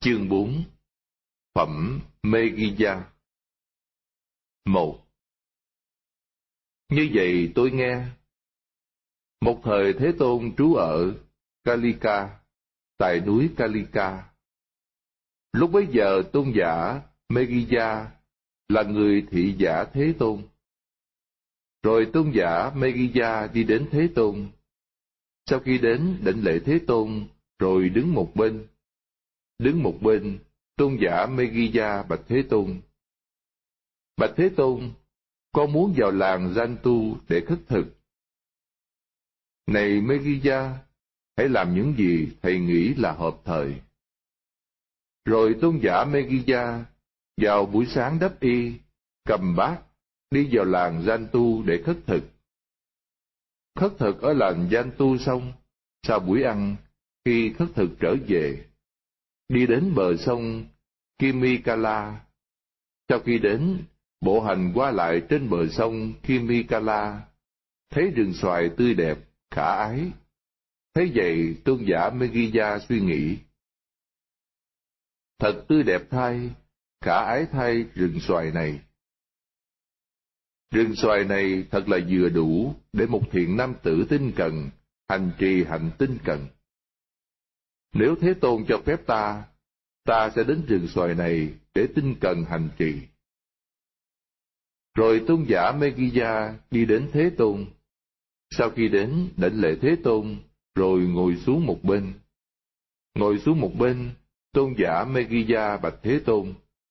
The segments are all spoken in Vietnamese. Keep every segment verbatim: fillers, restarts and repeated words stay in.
Chương bốn. Phẩm Megiddo. Một. Như vậy tôi nghe. Một thời Thế Tôn trú ở Kalika, tại núi Kalika. Lúc bấy giờ tôn giả Megiddo là người thị giả Thế Tôn. Rồi tôn giả Megiddo đi đến Thế Tôn. Sau khi đến đảnh lễ Thế Tôn, rồi đứng một bên. Đứng một bên, tôn giả Megiddo bạch Thế Tôn. Bạch Thế Tôn, con muốn vào làng Gian Tu để khất thực. Này Megiddo, hãy làm những gì thầy nghĩ là hợp thời. Rồi tôn giả Megiddo vào buổi sáng đắp y, cầm bát, đi vào làng Gian Tu để khất thực. Khất thực ở làng Gian Tu xong, sau buổi ăn, khi khất thực trở về, đi đến bờ sông Kimikala. Sau khi đến, bộ hành qua lại trên bờ sông Kimikala, thấy rừng xoài tươi đẹp, khả ái. Thấy vậy, tôn giả Megiddo suy nghĩ: thật tươi đẹp thay, khả ái thay rừng xoài này. Rừng xoài này thật là vừa đủ để một thiện nam tử tinh cần hành trì hạnh tinh cần. Nếu Thế Tôn cho phép ta, ta sẽ đến rừng xoài này để tinh cần hành trì. Rồi tôn giả Megiddo đi đến Thế Tôn. Sau khi đến đảnh lễ Thế Tôn, rồi ngồi xuống một bên. Ngồi xuống một bên, tôn giả Megiddo bạch Thế Tôn.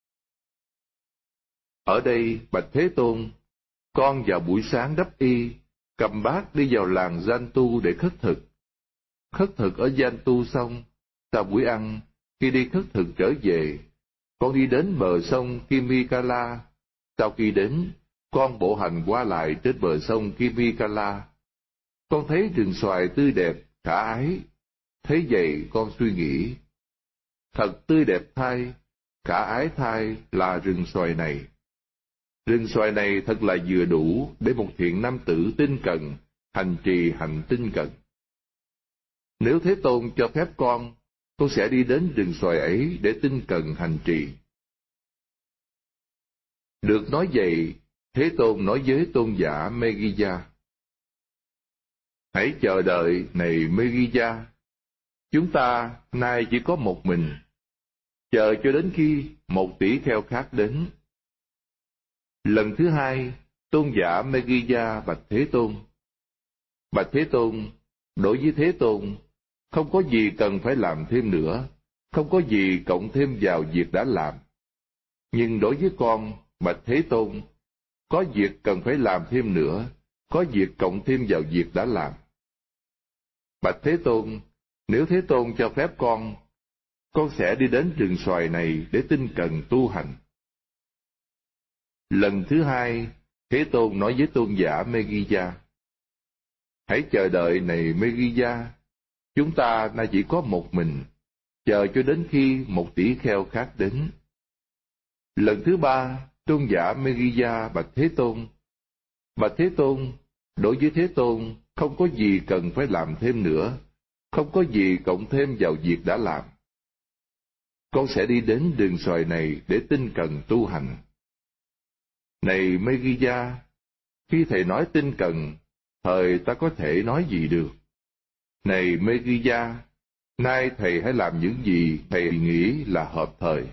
Ở đây bạch Thế Tôn, con vào buổi sáng đắp y, cầm bát đi vào làng Gian Tu để khất thực. Khất thực ở Gian Tu xong, sau buổi ăn, khi đi khất thực trở về, con đi đến bờ sông Kimikala. Sau khi đến, con bộ hành qua lại trên bờ sông Kimikala. Con thấy rừng xoài tươi đẹp, khả ái. Thấy vậy con suy nghĩ: thật tươi đẹp thay, khả ái thay là rừng xoài này. Rừng xoài này thật là vừa đủ để một thiện nam tử tinh cần hành trì hạnh tinh cần. Nếu Thế Tôn cho phép con, con sẽ đi đến rừng xoài ấy để tinh cần hành trì. Được nói vậy, Thế Tôn nói với tôn giả Megiddo: hãy chờ đợi này Megiddo, chúng ta nay chỉ có một mình, chờ cho đến khi một tỷ kheo khác đến. Lần thứ hai, tôn giả Megiddo bạch Thế Tôn. Bạch Thế Tôn, đối với Thế Tôn, không có gì cần phải làm thêm nữa, không có gì cộng thêm vào việc đã làm. Nhưng đối với con, bạch Thế Tôn, có việc cần phải làm thêm nữa, có việc cộng thêm vào việc đã làm. Bạch Thế Tôn, nếu Thế Tôn cho phép con, con sẽ đi đến rừng xoài này để tinh cần tu hành. Lần thứ hai, Thế Tôn nói với tôn giả Megiddo: hãy chờ đợi này Megiddo, chúng ta nay chỉ có một mình, chờ cho đến khi một tỷ kheo khác đến. Lần thứ ba, tôn giả Megiddo bạch Thế Tôn. Bạch Thế Tôn, đối với Thế Tôn, không có gì cần phải làm thêm nữa, không có gì cộng thêm vào việc đã làm. Con sẽ đi đến rừng xoài này để tinh cần tu hành. Này Megiddo, khi thầy nói tinh cần, thời ta có thể nói gì được? Này Megiddo, nay thầy hãy làm những gì thầy nghĩ là hợp thời.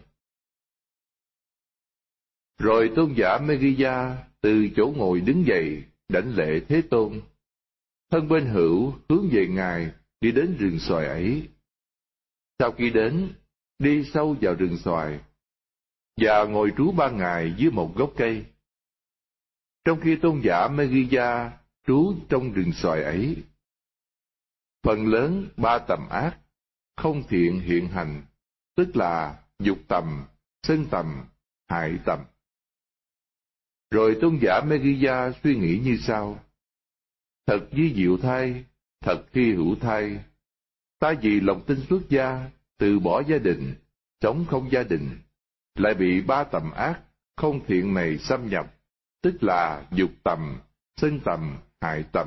Rồi tôn giả Megiddo từ chỗ ngồi đứng dậy, đảnh lễ Thế Tôn. Thân bên hữu hướng về Ngài đi đến rừng xoài ấy. Sau khi đến, đi sâu vào rừng xoài, và ngồi trú ba ngày dưới một gốc cây. Trong khi tôn giả Megiddo trú trong rừng xoài ấy, phần lớn ba tầm ác, không thiện hiện hành, tức là dục tầm, sân tầm, hại tầm. Rồi tôn giả Megiddo suy nghĩ như sau: thật vi diệu thay, thật hy hữu thay, ta vì lòng tin xuất gia, từ bỏ gia đình, sống không gia đình, lại bị ba tầm ác, không thiện này xâm nhập, tức là dục tầm, sân tầm, hại tầm.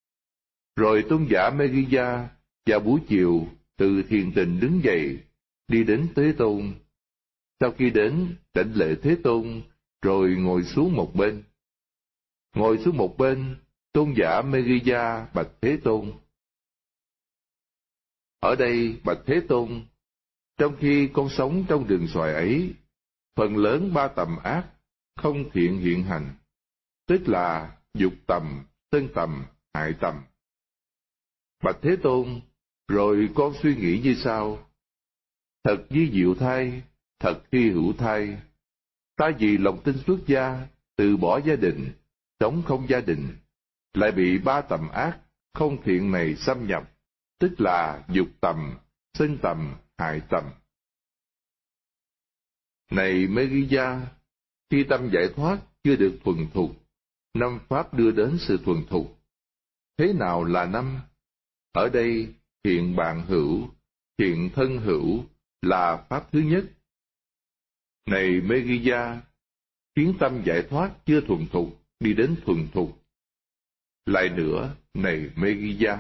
Rồi tôn giả Megiddo vào buổi chiều từ thiền tình đứng dậy, đi đến Thế Tôn. Sau khi đến, đảnh lễ Thế Tôn, rồi ngồi xuống một bên. Ngồi xuống một bên, tôn giả Megiddo bạch Thế Tôn. Ở đây bạch Thế Tôn, trong khi con sống trong rừng xoài ấy, phần lớn ba tầm ác không thiện hiện hành, tức là dục tầm, sân tầm, hại tầm. Bạch Thế Tôn, rồi con suy nghĩ như sau: thật vi diệu thay, thật hy hữu thay, ta vì lòng tin xuất gia, từ bỏ gia đình, sống không gia đình, lại bị ba tầm ác không thiện này xâm nhập, tức là dục tầm, sân tầm, hại tầm. Này Megiddo, khi tâm giải thoát chưa được thuần thục, năm pháp đưa đến sự thuần thục. Thế nào là năm? Ở đây, thiện bạn hữu, thiện thân hữu là pháp thứ nhất. Này Megiddo, khiến tâm giải thoát chưa thuần thục đi đến thuần thục. Lại nữa, này Megiddo,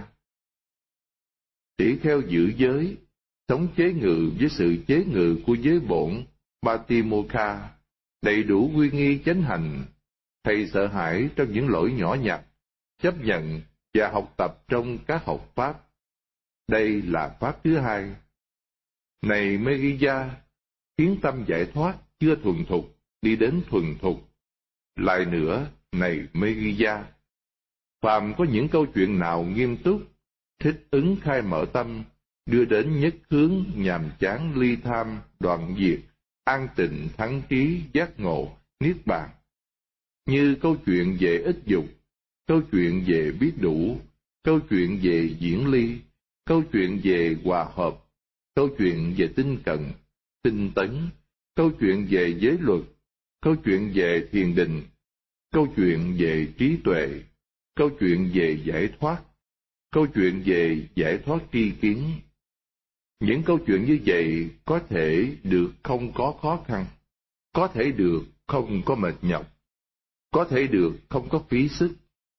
tỷ kheo giữ giới, sống chế ngự với sự chế ngự của giới bổn Patimokkha, đầy đủ quy nghi chánh hành, thầy sợ hãi trong những lỗi nhỏ nhặt, chấp nhận và học tập trong các học pháp. Đây là pháp thứ hai. Này Megiddo, khiến tâm giải thoát chưa thuần thục đi đến thuần thục. Lại nữa, này Megiddo, phàm có những câu chuyện nào nghiêm túc, thích ứng khai mở tâm, đưa đến nhất hướng nhàm chán ly tham, đoạn diệt, an tịnh thắng trí, giác ngộ, niết bàn, như câu chuyện về ích dục, câu chuyện về biết đủ, câu chuyện về diễn ly, câu chuyện về hòa hợp, câu chuyện về tinh cần, tinh tấn, câu chuyện về giới luật, câu chuyện về thiền định, câu chuyện về trí tuệ, câu chuyện về giải thoát, câu chuyện về giải thoát tri kiến. Những câu chuyện như vậy có thể được không có khó khăn, có thể được không có mệt nhọc, có thể được không có phí sức.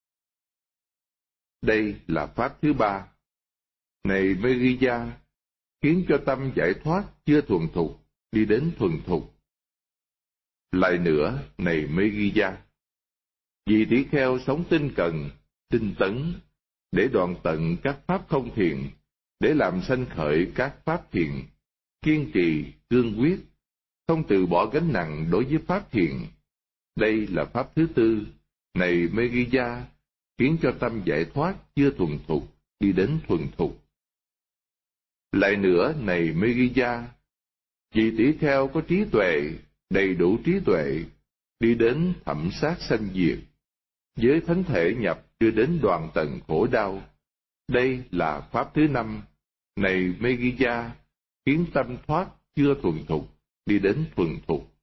Đây là pháp thứ ba. Này Megiddo, khiến cho tâm giải thoát chưa thuần thục đi đến thuần thục. Lại nữa, này Megiddo, vì tỷ kheo sống tinh cần, tinh tấn, để đoạn tận các pháp không thiện, để làm sanh khởi các pháp thiện, kiên trì, cương quyết, không từ bỏ gánh nặng đối với pháp thiện. Đây là pháp thứ tư. Này Megiddo, khiến cho tâm giải thoát chưa thuần thục đi đến thuần thục. Lại nữa, này Megiddo, vì tỷ kheo có trí tuệ, đầy đủ trí tuệ, đi đến thẩm sát sanh diệt, với thánh thể nhập đưa đến đoạn tận khổ đau. Đây là pháp thứ năm. Này Megiddo, khiến tâm thoát chưa thuần thục đi đến thuần thục.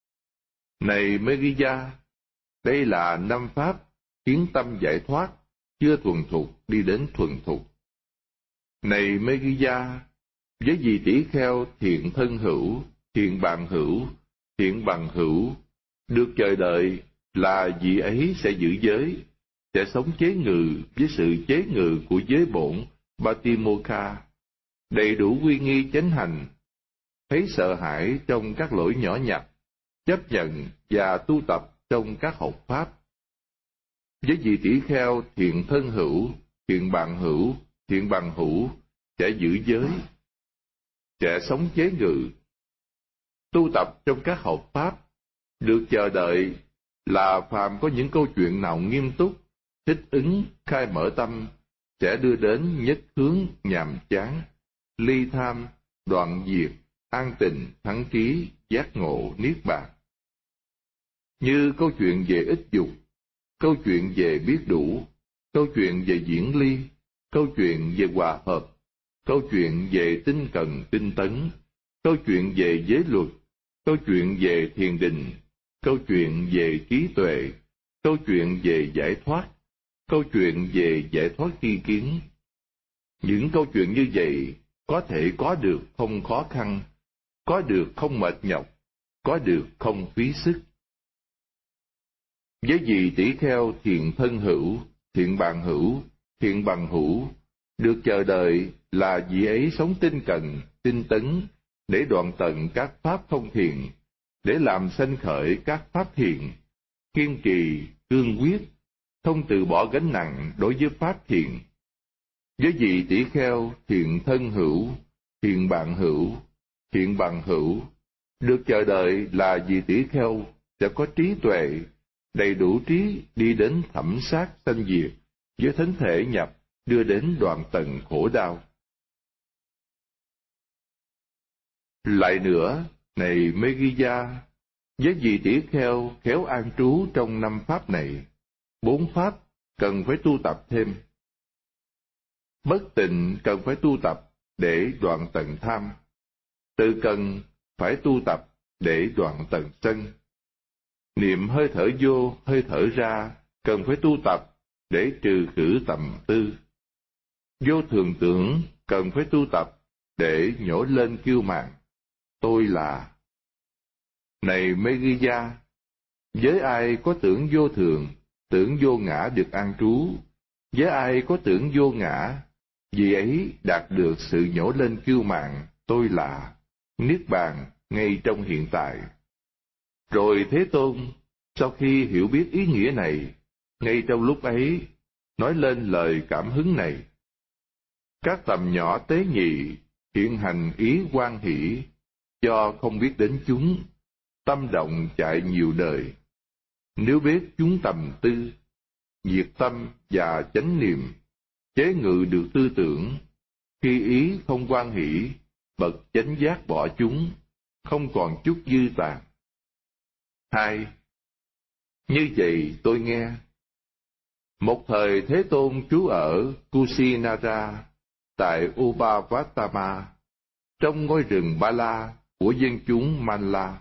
Này Megiddo, đây là năm pháp khiến tâm giải thoát chưa thuần thục đi đến thuần thục. Này Megiddo, với vị tỷ kheo thiện thân hữu, thiện bạn hữu, thiện bằng hữu, được chờ đợi là vị ấy sẽ giữ giới, sẽ sống chế ngự với sự chế ngự của giới bổn Patimokkha, đầy đủ quy nghi chánh hành, thấy sợ hãi trong các lỗi nhỏ nhặt, chấp nhận và tu tập trong các học pháp. Với vị tỷ kheo thiện thân hữu, thiện bạn hữu, thiện bằng hữu, sẽ giữ giới, sẽ sống chế ngự, tu tập trong các học pháp, được chờ đợi là phàm có những câu chuyện nào nghiêm túc, thích ứng, khai mở tâm, sẽ đưa đến nhất hướng nhàm chán, ly tham, đoạn diệt, an tịnh, thắng trí, giác ngộ, niết bàn. Như câu chuyện về ích dục, câu chuyện về biết đủ, câu chuyện về diễn ly, câu chuyện về hòa hợp, câu chuyện về tinh cần, tinh tấn, câu chuyện về giới luật, câu chuyện về thiền định, câu chuyện về trí tuệ, câu chuyện về giải thoát, câu chuyện về giải thoát tri kiến. Những câu chuyện như vậy có thể có được không khó khăn, có được không mệt nhọc, có được không phí sức. Với vị tỷ kheo thiện thân hữu, thiện bạn hữu, thiện bằng hữu, được chờ đợi là vị ấy sống tinh cần, tinh tấn, để đoạn tận các pháp không thiện, để làm sanh khởi các pháp thiện, kiên trì, cương quyết, không từ bỏ gánh nặng đối với pháp thiện. Với vị tỷ kheo thiện thân hữu, thiện bạn hữu, thiện bằng hữu, được chờ đợi là vị tỷ kheo sẽ có trí tuệ, đầy đủ trí đi đến thẩm sát sanh diệt, với thánh thể nhập, đưa đến đoạn tận khổ đau. Lại nữa, này Megiddo, với vị tỷ kheo khéo an trú trong năm pháp này, bốn pháp cần phải tu tập thêm. Bất tịnh cần phải tu tập để đoạn tận tham. Tự cần phải tu tập để đoạn tận sân. Niệm hơi thở vô, hơi thở ra cần phải tu tập để trừ khử tầm tư. Vô thường tưởng cần phải tu tập để nhổ lên kiêu mạn, tôi là. Này Megiddo, với ai có tưởng vô thường, tưởng vô ngã được an trú, với ai có tưởng vô ngã, vì ấy đạt được sự nhổ lên kiêu mạn, tôi là, niết bàn ngay trong hiện tại. Rồi Thế Tôn, sau khi hiểu biết ý nghĩa này, ngay trong lúc ấy, nói lên lời cảm hứng này. Các tầm nhỏ tế nhị, hiện hành ý hoan hỷ, do không biết đến chúng, tâm động chạy nhiều đời. Nếu biết chúng tầm tư, diệt tâm và chánh niệm, chế ngự được tư tưởng, khi ý không hoan hỷ, bậc chánh giác bỏ chúng, không còn chút dư tàn. Hai. Như vậy tôi nghe. Một thời Thế Tôn trú ở Kusinara, tại Upavatama, trong ngôi rừng Ba La của dân chúng Manla.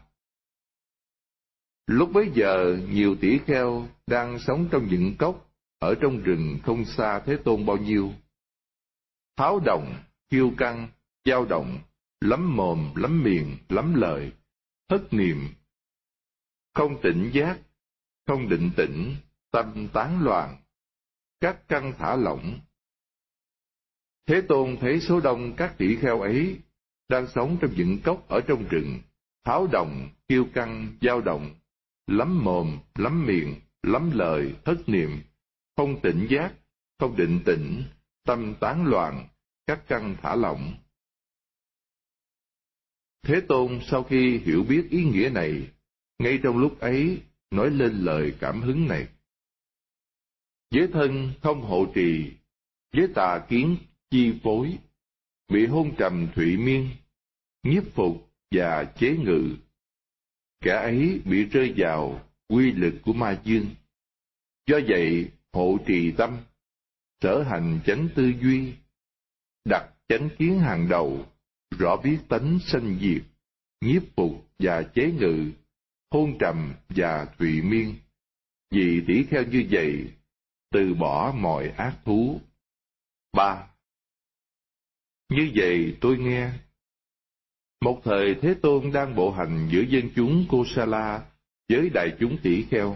Lúc bấy giờ, nhiều tỷ kheo đang sống trong những cốc ở trong rừng không xa Thế Tôn bao nhiêu. Tháo động, kiêu căng, dao động, lắm mồm, lắm miệng, lắm lời, thất niệm, không tỉnh giác, không định tĩnh, tâm tán loạn, các căn thả lỏng. Thế Tôn thấy số đông các tỷ kheo ấy đang sống trong những cốc ở trong rừng, tháo động, kiêu căng, dao động, lắm mồm, lắm miệng, lắm lời, thất niệm, không tỉnh giác, không định tĩnh, tâm tán loạn, các căn thả lỏng. Thế Tôn sau khi hiểu biết ý nghĩa này, ngay trong lúc ấy nói lên lời cảm hứng này. Với thân không hộ trì, với tà kiến chi phối, bị hôn trầm thụy miên, nhiếp phục và chế ngự, kẻ ấy bị rơi vào quy lực của ma dương. Do vậy, hộ trì tâm, sở hành chánh tư duy, đặt chánh kiến hàng đầu, rõ biết tánh sanh diệt, nhiếp phục và chế ngự, hôn trầm và thụy miên. Vì tỷ kheo như vậy, từ bỏ mọi ác thú. Ba. Như vậy tôi nghe. Một thời Thế Tôn đang bộ hành giữa dân chúng Kosala với đại chúng tỷ kheo.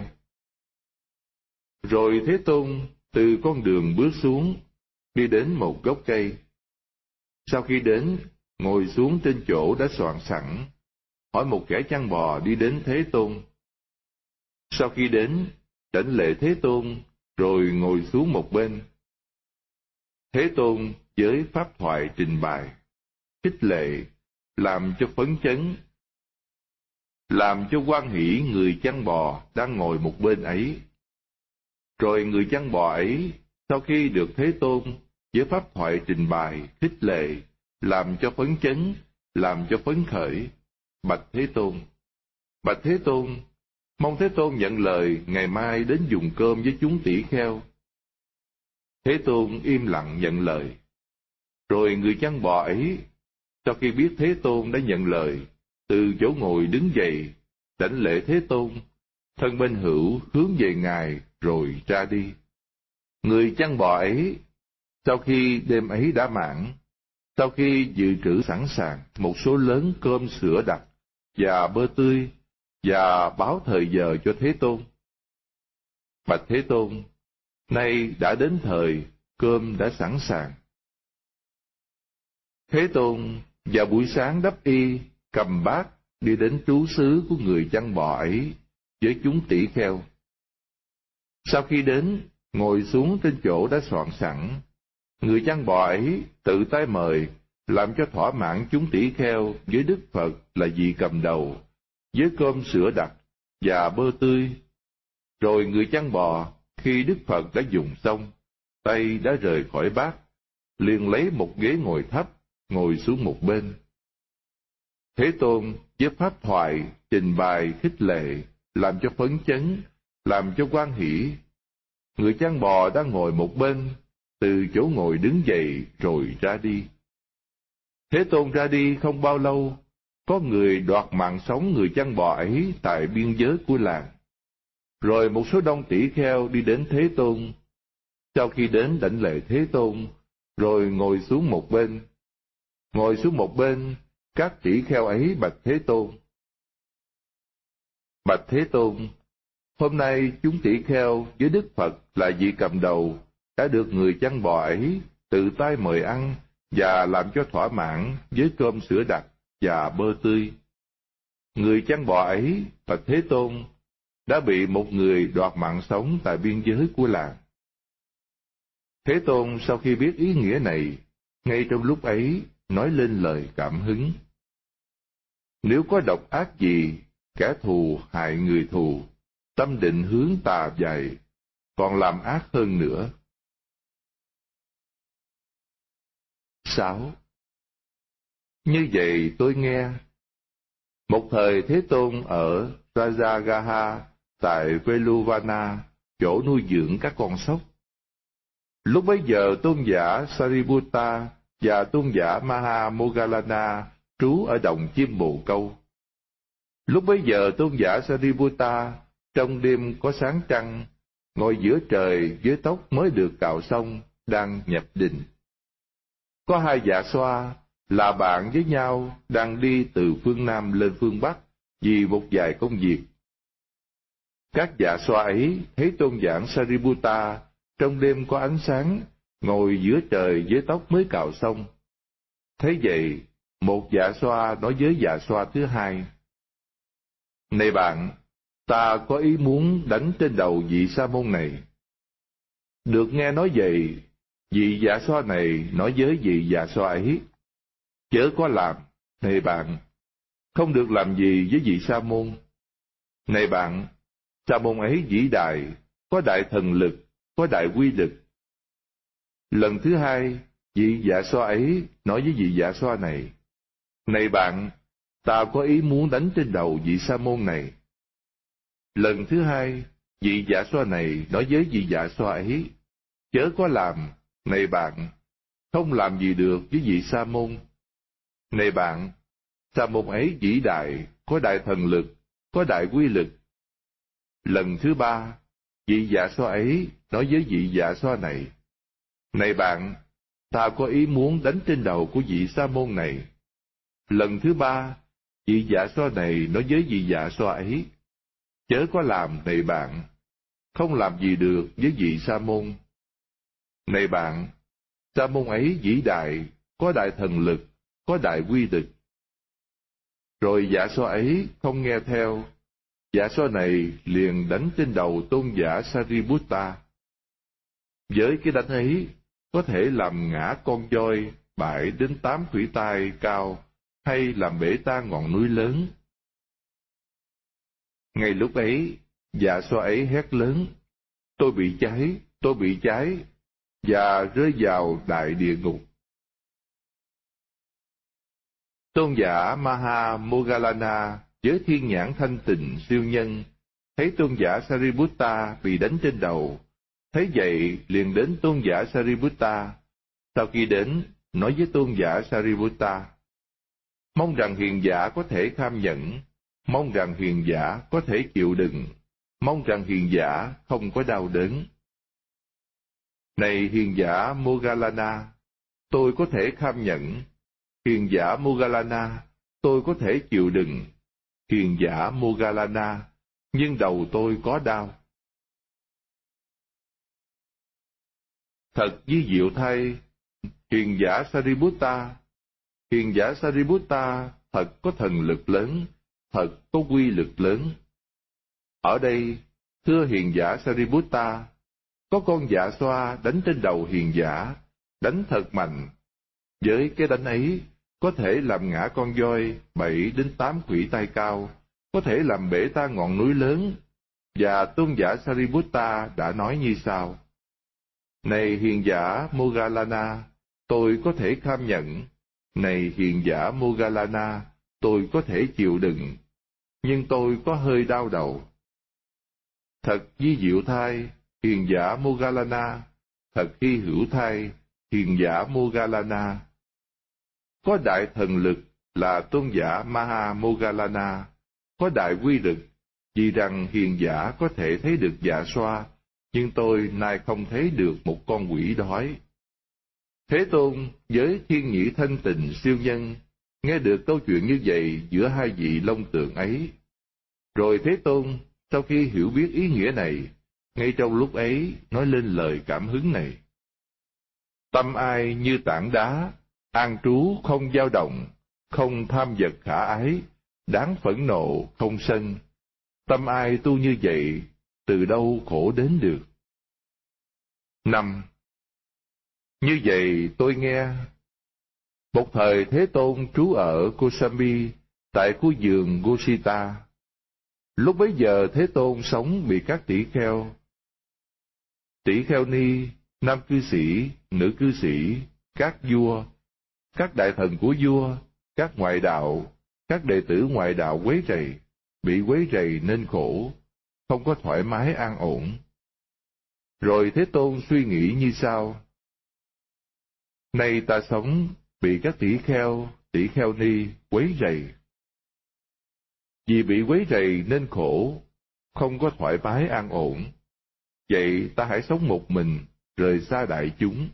Rồi Thế Tôn từ con đường bước xuống, đi đến một gốc cây. Sau khi đến, ngồi xuống trên chỗ đã soạn sẵn, hỏi một kẻ chăn bò đi đến Thế Tôn. Sau khi đến, đảnh lễ Thế Tôn, rồi ngồi xuống một bên. Thế Tôn với pháp thoại trình bày, khích lệ, làm cho phấn chấn, làm cho hoan hỷ người chăn bò đang ngồi một bên ấy. Rồi người chăn bò ấy, sau khi được Thế Tôn với pháp thoại trình bày, khích lệ, làm cho phấn chấn, làm cho phấn khởi, bạch Thế Tôn. Bạch Thế Tôn, mong Thế Tôn nhận lời ngày mai đến dùng cơm với chúng tỷ kheo. Thế Tôn im lặng nhận lời. Rồi người chăn bò ấy, sau khi biết Thế Tôn đã nhận lời, từ chỗ ngồi đứng dậy, đảnh lễ Thế Tôn, thân bên hữu hướng về Ngài rồi ra đi. Người chăn bò ấy, sau khi đêm ấy đã mãn, sau khi dự trữ sẵn sàng một số lớn cơm sữa đặc và bơ tươi, và báo thời giờ cho Thế Tôn. Bạch Thế Tôn, nay đã đến thời, cơm đã sẵn sàng. Thế Tôn Và buổi sáng đắp y, cầm bát, đi đến trú xứ của người chăn bò ấy, với chúng tỷ kheo. Sau khi đến, ngồi xuống trên chỗ đã soạn sẵn, người chăn bò ấy tự tay mời, làm cho thỏa mãn chúng tỷ kheo với Đức Phật là vị cầm đầu, với cơm sữa đặc và bơ tươi. Rồi người chăn bò, khi Đức Phật đã dùng xong, tay đã rời khỏi bát, liền lấy một ghế ngồi thấp, ngồi xuống một bên. Thế Tôn với pháp thoại, trình bày khích lệ, làm cho phấn chấn, làm cho hoan hỷ. Người chăn bò đang ngồi một bên, từ chỗ ngồi đứng dậy rồi ra đi. Thế Tôn ra đi không bao lâu, có người đoạt mạng sống người chăn bò ấy tại biên giới của làng. Rồi một số đông tỷ kheo đi đến Thế Tôn. Sau khi đến đảnh lễ Thế Tôn, rồi ngồi xuống một bên. Ngồi xuống một bên, các tỷ kheo ấy bạch Thế Tôn. Bạch Thế Tôn, hôm nay chúng tỷ kheo với Đức Phật là vị cầm đầu, đã được người chăn bò ấy tự tay mời ăn và làm cho thỏa mãn với cơm sữa đặc và bơ tươi. Người chăn bò ấy, bạch Thế Tôn, đã bị một người đoạt mạng sống tại biên giới của làng. Thế Tôn sau khi biết ý nghĩa này, ngay trong lúc ấy nói lên lời cảm hứng. Nếu có độc ác gì, kẻ thù hại người thù, tâm định hướng tà dày, còn làm ác hơn nữa. Sáu. Như vậy tôi nghe. Một thời Thế Tôn ở Rajagaha tại Veluvana, chỗ nuôi dưỡng các con sóc. Lúc bấy giờ tôn giả Sariputta và tôn giả Maha Moggallana trú ở đồng chim bồ câu. Lúc bấy giờ tôn giả Sariputta trong đêm có sáng trăng, ngồi giữa trời với tóc mới được cạo xong, đang nhập định. Có hai dạ xoa là bạn với nhau đang đi từ phương Nam lên phương Bắc vì một vài công việc. Các dạ xoa ấy thấy tôn giả Sariputta trong đêm có ánh sáng, ngồi giữa trời với tóc mới cạo xong. Thế vậy, một dạ xoa nói với dạ xoa thứ hai: Này bạn, ta có ý muốn đánh trên đầu vị sa môn này. Được nghe nói vậy, vị dạ xoa này nói với vị dạ xoa ấy: Chớ có làm, này bạn, không được làm gì với vị sa môn. Này bạn, sa môn ấy vĩ đại, có đại thần lực, có đại quy lực. Lần thứ hai, vị dạ xoa ấy nói với vị dạ xoa này: Này bạn, ta có ý muốn đánh trên đầu vị sa môn này. Lần thứ hai, vị dạ xoa này nói với vị dạ xoa ấy: Chớ có làm, này bạn, không làm gì được với vị sa môn. Này bạn, sa môn ấy vĩ đại, có đại thần lực, có đại quy lực. Lần thứ ba, vị dạ xoa ấy nói với vị dạ xoa này: Này bạn, ta có ý muốn đánh trên đầu của vị sa môn này. Lần thứ ba, vị dạ xoa này nói với vị dạ xoa ấy: Chớ có làm, này bạn, không làm gì được với vị sa môn. Này bạn, sa môn ấy vĩ đại, có đại thần lực, có đại quy lực. Rồi dạ xoa ấy không nghe theo, dạ xoa này liền đánh trên đầu tôn giả Sariputta. Với cái đánh ấy, có thể làm ngã con voi bãi đến tám khuỷu tay cao, hay làm bể tan ngọn núi lớn. Ngay lúc ấy, dạ xoa ấy hét lớn: Tôi bị cháy, tôi bị cháy, và rơi vào đại địa ngục. Tôn giả Maha Moggallana với thiên nhãn thanh tịnh siêu nhân, thấy tôn giả Sariputta bị đánh trên đầu, thấy vậy liền đến tôn giả Sariputta. Sau khi đến, nói với tôn giả Sariputta: Mong rằng hiền giả có thể kham nhẫn, mong rằng hiền giả có thể chịu đựng, mong rằng hiền giả không có đau đớn. Này hiền giả Moggallana, tôi có thể kham nhẫn. Hiền giả Moggallana, tôi có thể chịu đựng. Hiền giả Moggallana, nhưng đầu tôi có đau. Thật vi diệu thay, hiền giả Sariputta, hiền giả Sariputta thật có thần lực lớn, thật có quy lực lớn. Ở đây, thưa hiền giả Sariputta, có con dạ xoa đánh trên đầu hiền giả, đánh thật mạnh. Với cái đánh ấy, có thể làm ngã con voi bảy đến tám khuỷu tay cao, có thể làm bể tan ngọn núi lớn. Và tôn giả Sariputta đã nói như sau: Này hiền giả Moggallana, tôi có thể kham nhận. Này hiền giả Moggallana, tôi có thể chịu đựng, nhưng tôi có hơi đau đầu. Thật vi diệu thay, hiền giả Moggallana, thật hy hữu thay, hiền giả Moggallana. Có đại thần lực là tôn giả Maha Moggallana, có đại quy lực, vì rằng hiền giả có thể thấy được dạ xoa, nhưng tôi nay không thấy được một con quỷ đói. Thế Tôn với thiên nhĩ thanh tình siêu nhân, nghe được câu chuyện như vậy giữa hai vị long tượng ấy. Rồi Thế Tôn, sau khi hiểu biết ý nghĩa này, ngay trong lúc ấy nói lên lời cảm hứng này: Tâm ai như tảng đá, an trú không dao động, không tham vật khả ái, đáng phẫn nộ không sân. Tâm ai tu như vậy, từ đâu khổ đến được? Năm. Như vậy tôi nghe. Một thời Thế Tôn trú ở Kosambi, tại khu vườn Gosita. Lúc bấy giờ Thế Tôn sống bị các tỷ kheo, tỷ kheo ni, nam cư sĩ, nữ cư sĩ, các vua, các đại thần của vua, các ngoại đạo, các đệ tử ngoại đạo quấy rầy, bị quấy rầy nên khổ, không có thoải mái an ổn. Rồi Thế Tôn suy nghĩ như sau: Nay ta sống bị các tỷ kheo, tỷ kheo ni quấy rầy. Vì bị quấy rầy nên khổ, không có thoải mái an ổn. Vậy ta hãy sống một mình, rời xa đại chúng.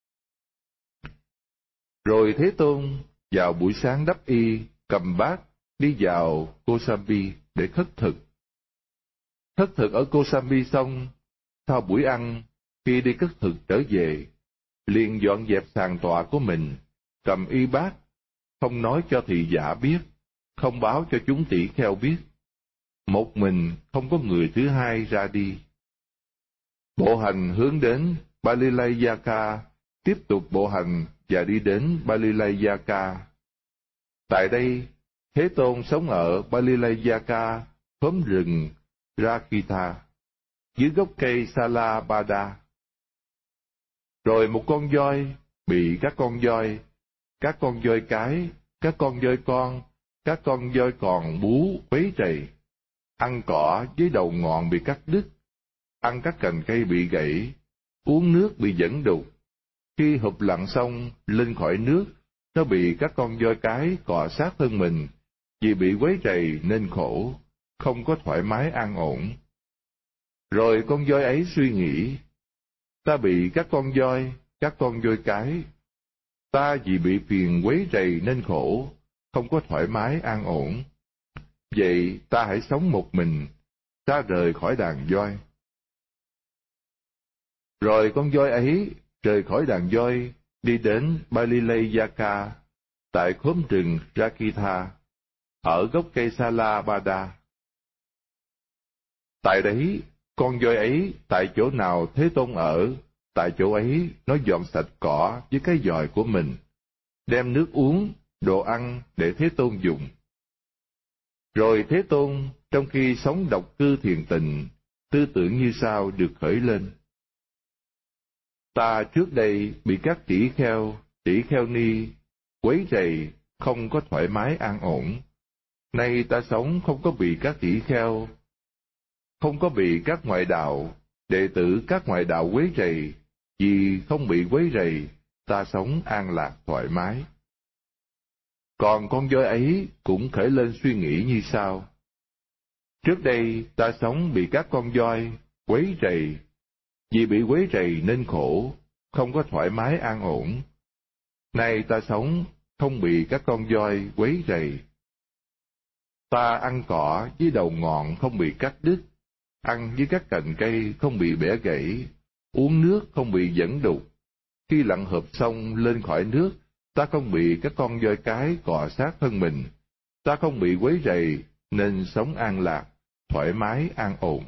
Rồi Thế Tôn vào buổi sáng đắp y, cầm bát, đi vào Kosambi để khất thực. Khất thực ở Kosambi xong, sau buổi ăn, khi đi khất thực trở về, liền dọn dẹp sàn tọa của mình, cầm y bát, không nói cho thị giả biết, không báo cho chúng tỷ kheo biết. Một mình, không có người thứ hai ra đi. Bộ hành hướng đến Balilayaka, tiếp tục bộ hành và đi đến Balilayaka. Tại đây, Thế Tôn sống ở Balilayaka, khóm rừng Rakita, dưới gốc cây Salabada. Rồi một con voi bị các con voi, các con voi cái, các con voi con, các con voi còn bú quấy rầy, ăn cỏ với đầu ngọn bị cắt đứt, ăn các cành cây bị gãy, uống nước bị dẫn đục. Khi hụp lặn xong lên khỏi nước, nó bị các con voi cái cọ sát thân mình, vì bị quấy rầy nên khổ, không có thoải mái an ổn. Rồi con voi ấy suy nghĩ: Ta bị các con voi, các con voi cái, ta vì bị phiền quấy rầy nên khổ, không có thoải mái an ổn. Vậy ta hãy sống một mình, ta rời khỏi đàn voi. Rồi con voi ấy rời khỏi đàn voi, đi đến Balilayaka, tại khóm rừng Rakitha, ở gốc cây Salabada. Tại đấy, con voi ấy tại chỗ nào Thế Tôn ở, tại chỗ ấy nó dọn sạch cỏ với cái giòi của mình, đem nước uống, đồ ăn để Thế Tôn dùng. Rồi Thế Tôn, trong khi sống độc cư thiền tịnh, tư tưởng như sau được khởi lên: Ta trước đây bị các tỷ kheo, tỷ kheo ni quấy rầy, không có thoải mái an ổn. Nay ta sống không có bị các tỷ kheo, không có bị các ngoại đạo, đệ tử các ngoại đạo quấy rầy, vì không bị quấy rầy, ta sống an lạc thoải mái. Còn con voi ấy cũng khởi lên suy nghĩ như sau: Trước đây ta sống bị các con voi quấy rầy, vì bị quấy rầy nên khổ, không có thoải mái an ổn. Nay ta sống không bị các con voi quấy rầy. Ta ăn cỏ với đầu ngọn không bị cắt đứt, ăn với các cành cây không bị bẻ gãy, uống nước không bị dẫn đục. Khi lặn hợp xong lên khỏi nước, ta không bị các con voi cái cọ sát thân mình, ta không bị quấy rầy, nên sống an lạc, thoải mái an ổn.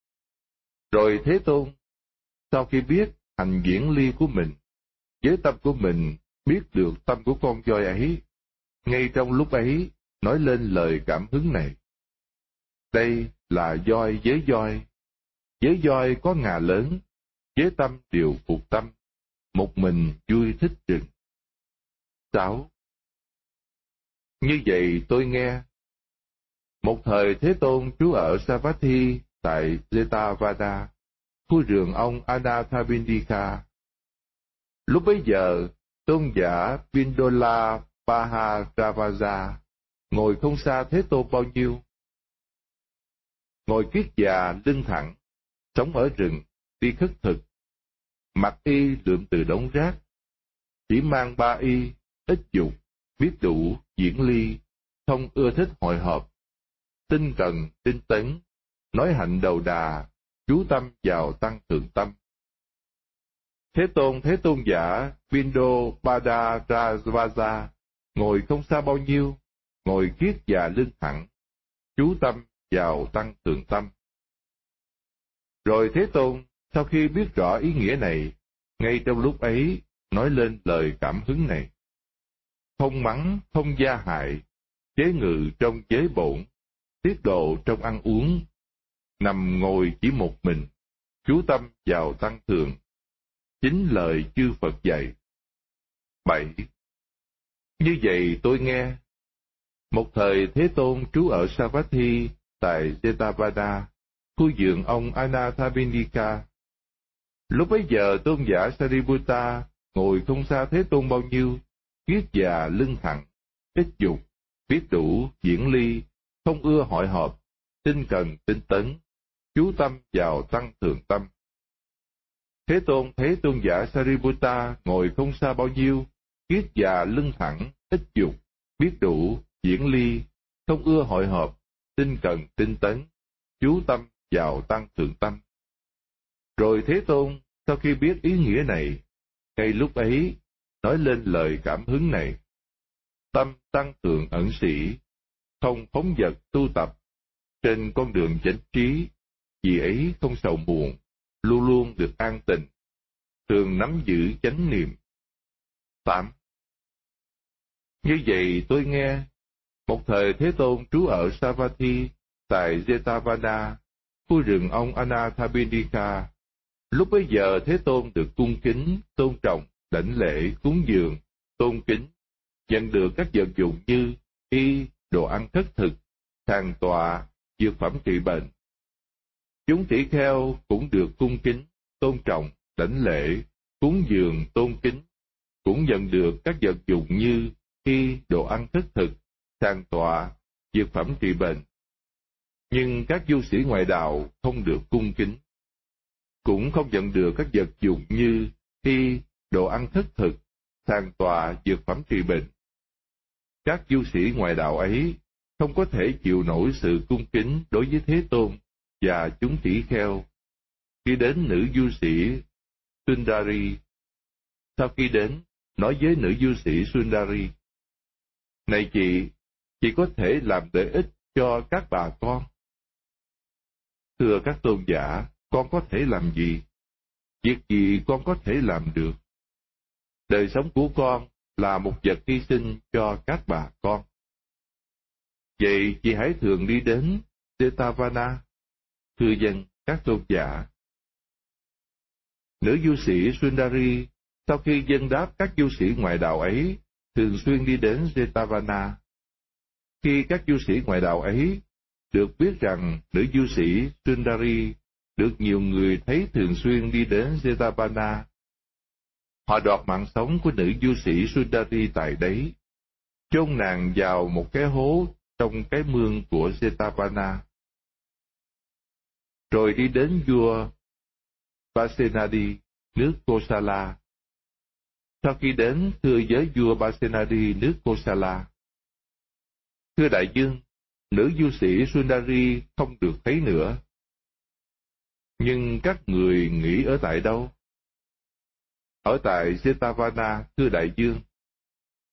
Rồi Thế Tôn, sau khi biết hành diễn ly của mình, với tâm của mình biết được tâm của con voi ấy, ngay trong lúc ấy nói lên lời cảm hứng này. Đây là voi với voi, với voi có ngà lớn, với tâm điều phục tâm, một mình vui thích rừng. Sáu. Như vậy tôi nghe. Một thời Thế Tôn trú ở Savatthi tại Jetavada, khu vườn ông Anathapindika. Lúc bấy giờ, tôn giả Pindola Mahārāvaja ngồi không xa Thế Tôn bao nhiêu. Ngồi kiết già lưng thẳng, sống ở rừng, đi khất thực, mặc y lượm từ đống rác, chỉ mang ba y, ít dục, biết đủ, diễn ly, không ưa thích hội họp, tinh cần, tinh tấn, nói hạnh đầu đà, chú tâm vào tăng thượng tâm. Thế Tôn Thế Tôn giả Pindopadaratvaja ngồi không xa bao nhiêu, ngồi kiết già lưng thẳng, chú tâm vào tăng thượng tâm. Rồi Thế Tôn, sau khi biết rõ ý nghĩa này, ngay trong lúc ấy, nói lên lời cảm hứng này. Không mắng, không gia hại, chế ngự trong giới bổn, tiết độ trong ăn uống, nằm ngồi chỉ một mình, chú tâm vào tăng thượng. Chính lời chư Phật dạy. Bảy. Như vậy tôi nghe. Một thời Thế Tôn trú ở Savatthi tại Jetavada, khu vườn ông Anathapindika. Lúc bấy giờ tôn giả Sariputta ngồi không xa Thế Tôn bao nhiêu, kiết già lưng thẳng, ít dục, biết đủ, diễn ly, không ưa hội họp, tinh cần tinh tấn, chú tâm vào tăng thượng tâm. Thế Tôn thấy tôn giả Sariputta ngồi không xa bao nhiêu, kiết già lưng thẳng, ít dục, biết đủ, diễn ly, không ưa hội họp, tinh cần tinh tấn, chú tâm vào tăng thượng tâm. Rồi Thế Tôn, sau khi biết ý nghĩa này, ngay lúc ấy, nói lên lời cảm hứng này. Tâm tăng thượng ẩn sĩ, không phóng dật tu tập, trên con đường chánh trí, vì ấy không sầu buồn, luôn luôn được an tình, thường nắm giữ chánh niệm. Tám. Như vậy tôi nghe, một thời Thế Tôn trú ở Savatthi tại Jetavada, khu rừng ông Anathapindika. Lúc bấy giờ Thế Tôn được cung kính, tôn trọng, đảnh lễ, cúng dường, tôn kính, nhận được các vật dụng như y, đồ ăn khất thực, thàn tọa, dược phẩm trị bệnh. Chúng tỷ kheo cũng được cung kính, tôn trọng, đảnh lễ, cúng dường, tôn kính, cũng nhận được các vật dụng như y, đồ ăn khất thực, thàn tọa, dược phẩm trị bệnh. Nhưng các du sĩ ngoại đạo không được cung kính, cũng không nhận được các vật dụng như y, đồ ăn khất thực, thàn tọa, dược phẩm trị bệnh. Các du sĩ ngoại đạo ấy không có thể chịu nổi sự cung kính đối với Thế Tôn và chúng tỷ kheo. Khi đến nữ du sĩ Sundari, sau khi đến, nói với nữ du sĩ Sundari: Này chị, chị có thể làm lợi ích cho các bà con. Thưa các tôn giả, con có thể làm gì? Việc gì con có thể làm được? Đời sống của con là một vật hy sinh cho các bà con. Vậy chị hãy thường đi đến Jetavana. Thưa dân các tôn giả. Nữ du sĩ Sundari, sau khi dân đáp các du sĩ ngoại đạo ấy, thường xuyên đi đến Jetavana. Khi các du sĩ ngoại đạo ấy được biết rằng nữ du sĩ Sundari được nhiều người thấy thường xuyên đi đến Jetavana, họ đoạt mạng sống của nữ du sĩ Sundari tại đấy, chôn nàng vào một cái hố trong cái mương của Jetavana. Rồi đi đến vua Pasenadi, nước Kosala. Sau khi đến, thưa với vua Pasenadi, nước Kosala: Thưa đại vương, nữ du sĩ Sundari không được thấy nữa. Nhưng các người nghĩ ở tại đâu? Ở tại Jetavana, thưa đại vương.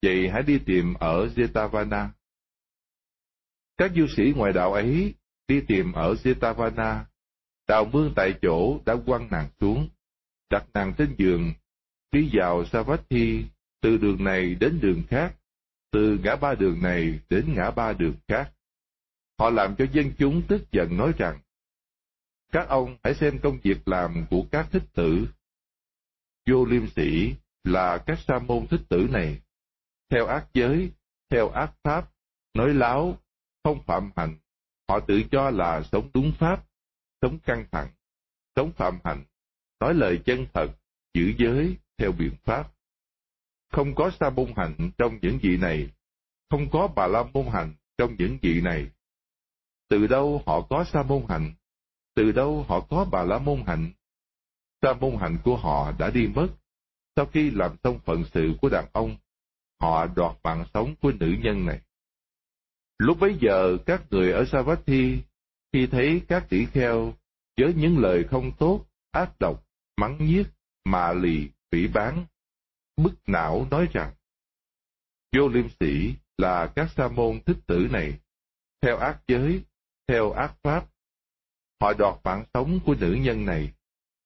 vậy hãy đi tìm ở Jetavana. Các du sĩ ngoại đạo ấy đi tìm ở Jetavana, đào mương tại chỗ đã quăng nàng xuống, đặt nàng trên giường, đi vào Savatthi, từ đường này đến đường khác, từ ngã ba đường này đến ngã ba đường khác. Họ làm cho dân chúng tức giận nói rằng, các ông hãy xem công việc làm của các thích tử. Vô liêm sỉ là các sa môn thích tử này, theo ác giới, theo ác pháp, nói láo, không phạm hạnh. Họ tự cho là sống đúng pháp, sống căng thẳng, sống phạm hạnh, nói lời chân thật, giữ giới theo biện pháp. Không có sa môn hạnh trong những vị này, không có bà la môn hạnh trong những vị này. Từ đâu họ có sa môn hạnh? Từ đâu họ có bà la môn hạnh? Sa môn hạnh của họ đã đi mất. Sau khi làm xong phận sự của đàn ông, họ đoạt mạng sống của nữ nhân này. Lúc bấy giờ, các người ở Savatthi, khi thấy các tỷ kheo với những lời không tốt, ác độc, mắng nhiếc, mạ lì, phỉ báng, bức não nói rằng, vô liêm sỉ là các sa môn thích tử này, theo ác giới, theo ác pháp. Họ đoạt mạng sống của nữ nhân này.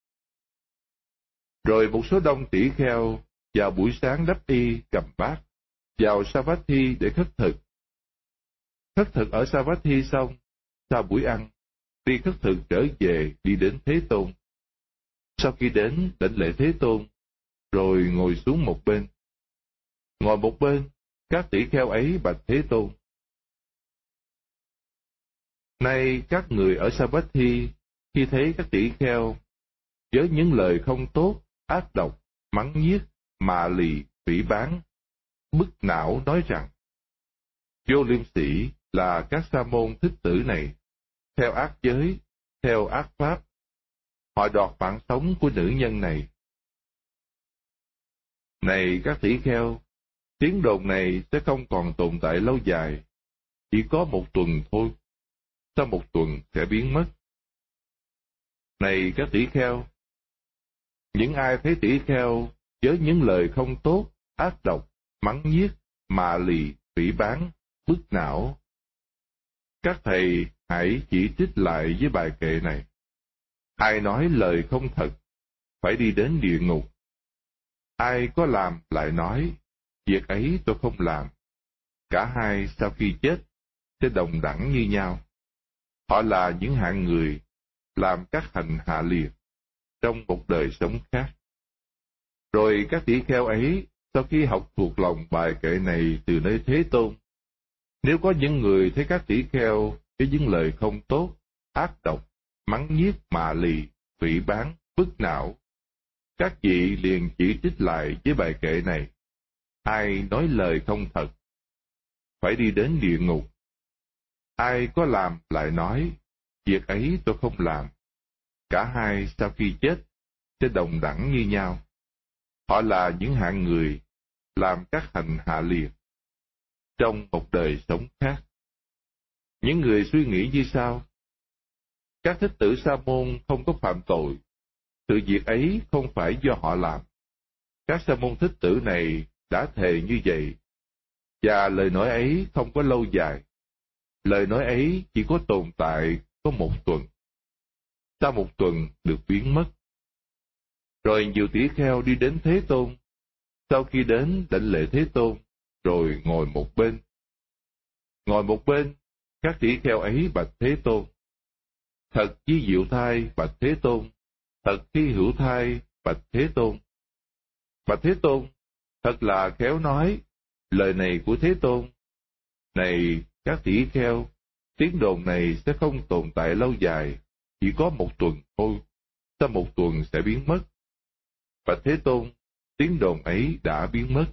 Rồi một số đông tỷ kheo vào buổi sáng đắp y cầm bát, vào Savatthi để khất thực. Khất thực ở Savatthi xong, sau buổi ăn, đi khất thực trở về đi đến Thế Tôn. Sau khi đến đảnh lễ Thế Tôn, rồi ngồi xuống một bên. Ngồi một bên, các tỷ kheo ấy bạch Thế Tôn. Nay các người ở Savatthi, khi thấy các tỷ kheo với những lời không tốt, ác độc, mắng nhiếc, mạ lì, phỉ báng, bức não nói rằng, vô liêm sỉ là các sa môn thích tử này, theo ác giới, theo ác pháp. Họ đoạt mạng sống của nữ nhân này. Này các tỷ kheo, tiếng đồn này sẽ không còn tồn tại lâu dài, chỉ có một tuần thôi. Sau một tuần sẽ biến mất. Này các tỷ kheo, những ai thấy tỷ kheo với những lời không tốt, ác độc, mắng nhiếc, mạ lì, phỉ báng, bức não, các thầy hãy chỉ trích lại với bài kệ này. Ai nói lời không thật, phải đi đến địa ngục. Ai có làm lại nói, việc ấy tôi không làm. Cả hai sau khi chết sẽ đồng đẳng như nhau. Họ là những hạng người làm các hành hạ liệt trong một đời sống khác. Rồi các tỷ kheo ấy, sau khi học thuộc lòng bài kệ này từ nơi Thế Tôn, nếu có những người thấy các tỷ kheo với những lời không tốt, ác độc, mắng nhiếc, mạ lì, phỉ báng, bức não, các vị liền chỉ trích lại với bài kệ này. Ai nói lời không thật, phải đi đến địa ngục. Ai có làm lại nói, việc ấy tôi không làm. Cả hai sau khi chết sẽ đồng đẳng như nhau. Họ là những hạng người làm các hành hạ liệt trong một đời sống khác. Những người suy nghĩ như sau: các thích tử sa môn không có phạm tội, sự việc ấy không phải do họ làm. Các sa môn thích tử này đã thề như vậy, và lời nói ấy không có lâu dài. Lời nói ấy chỉ có tồn tại có một tuần. Sau một tuần được biến mất. Rồi nhiều tỷ kheo đi đến Thế Tôn. Sau khi đến đảnh lễ Thế Tôn, rồi ngồi một bên. Ngồi một bên, các tỷ kheo ấy bạch Thế Tôn. Thật chi diệu thai bạch Thế Tôn, thật thi hữu thai bạch Thế Tôn. Bạch Thế Tôn, thật là khéo nói, lời này của Thế Tôn. Này các tỷ kheo, tiếng đồn này sẽ không tồn tại lâu dài, chỉ có một tuần thôi, sau một tuần sẽ biến mất. Bạch Thế Tôn, tiếng đồn ấy đã biến mất.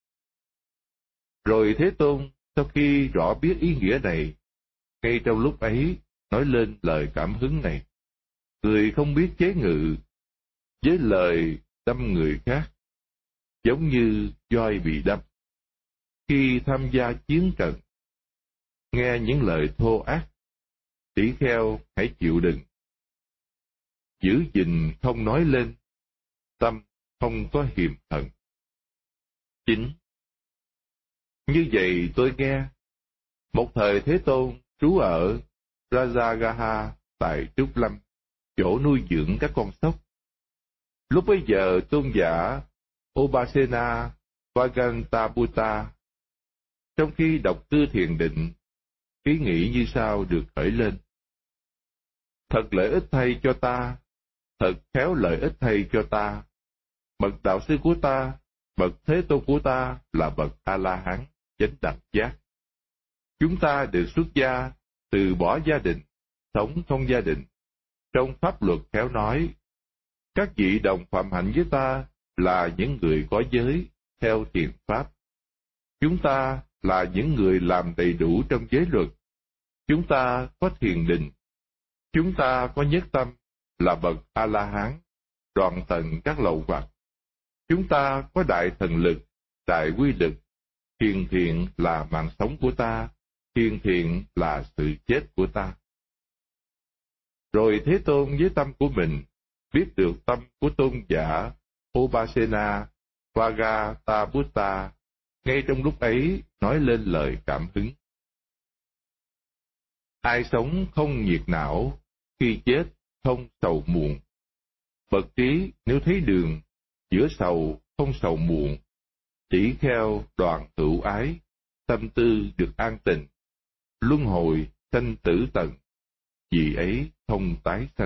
Rồi Thế Tôn, sau khi rõ biết ý nghĩa này, ngay trong lúc ấy, nói lên lời cảm hứng này. Người không biết chế ngự, với lời đâm người khác, giống như voi bị đâm. Khi tham gia chiến trận, nghe những lời thô ác, tỷ kheo hãy chịu đựng. Giữ gìn không nói lên, tâm không có hiềm hận. Chín. Như vậy tôi nghe. Một thời Thế Tôn trú ở Rajagaha tại Trúc Lâm, chỗ nuôi dưỡng các con sóc. Lúc bấy giờ tôn giả Obasena Vagantabutta trong khi đọc tư thiền định, ý nghĩ như sau được khởi lên: thật lợi ích thay cho ta, thật khéo lợi ích thay cho ta. Bậc đạo sư của ta, bậc Thế Tôn của ta là bậc A-la-hán chánh đẳng giác. Chúng ta được xuất gia, từ bỏ gia đình, sống không gia đình. Trong pháp luật khéo nói, các vị đồng phạm hạnh với ta là những người có giới theo thiền pháp. Chúng ta là những người làm đầy đủ trong giới luật. Chúng ta có thiền định. Chúng ta có nhất tâm, là bậc A-la-hán, đoạn tận các lậu hoặc. Chúng ta có đại thần lực, đại quy lực. Thiền thiện là mạng sống của ta, thiền thiện là sự chết của ta. Rồi Thế Tôn với tâm của mình biết được tâm của tôn giả Obasena Vagataputta, ngay trong lúc ấy nói lên lời cảm hứng: ai sống không nhiệt não, khi chết không sầu muộn. Bậc trí nếu thấy đường, giữa sầu không sầu muộn, tỷ kheo đoạn hữu ái, tâm tư được an tịnh, luân hồi sanh tử tận, vì ấy không tái sanh.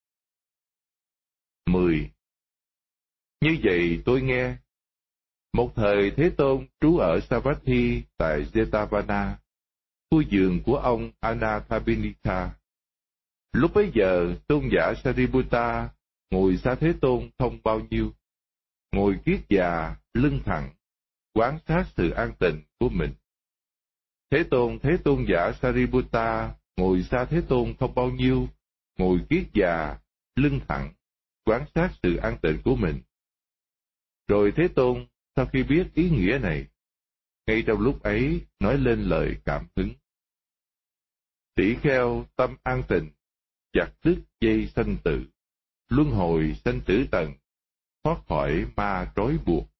mười. Như vậy tôi nghe. Một thời Thế Tôn trú ở Savatthi tại Jetavana, khu vườn của ông Anathapindika. Lúc bấy giờ tôn giả Sariputta ngồi xa Thế Tôn không bao nhiêu, ngồi kiết già, lưng thẳng, quan sát sự an tịnh của mình. Thế Tôn thấy tôn giả Sariputta ngồi xa Thế Tôn không bao nhiêu, ngồi kiết già, lưng thẳng, quan sát sự an tịnh của mình. Rồi Thế Tôn sau khi biết ý nghĩa này, ngay trong lúc ấy nói lên lời cảm hứng: tỷ kheo tâm an tịnh, chặt đứt dây sanh tử, luân hồi sanh tử tận, thoát khỏi ma trói buộc.